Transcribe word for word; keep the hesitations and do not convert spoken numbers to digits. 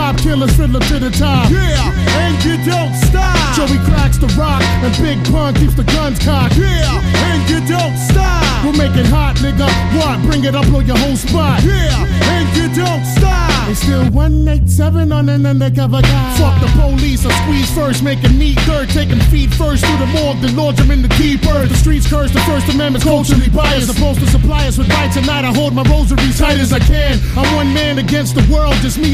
Mob killers, fiddler to the top. Yeah, and you don't stop. Joey cracks the rock, and Big Pun keeps the guns cocked. Yeah, and you don't stop. We'll make it hot, nigga. What? Bring it up, blow your whole spot. Yeah, and you don't stop. It's still one eighty-seven on an undercover guy. Fuck the police, I squeeze first, making neat dirt. Taking feet first through the morgue, then launch them in the deep earth. The streets curse, the First Amendment's culturally biased. Supposed to supply us with rights, and tonight I hold my rosary tight as I can. I'm one man against the world, just me